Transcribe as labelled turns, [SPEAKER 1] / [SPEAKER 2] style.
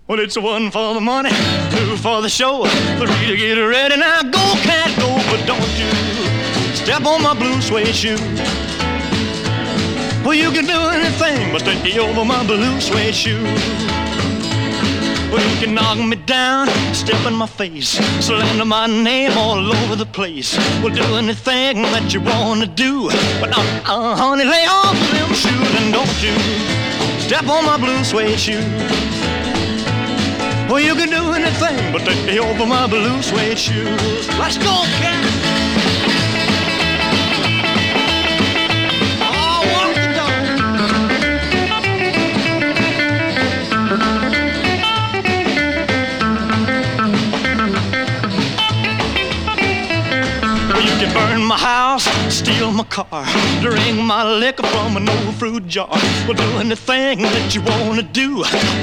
[SPEAKER 1] Well, it's one for the money, two for the show, three to get ready. Now go, cat, go, but don't you step on my blue suede shoe. Well, you can do anything but stay over my blue suede shoe. Well, you can knock me down, step in my face, slander my name all over the place. Well, do anything that you wanna do, but honey, lay off them shoes and don't you step on my blue suede shoe. Well, you can do anything but stay over my blue suede shoes. Let's go, cat. You can burn my house, steal my car, drink my liquor from an old fruit jar. Well, do anything that you wanna do,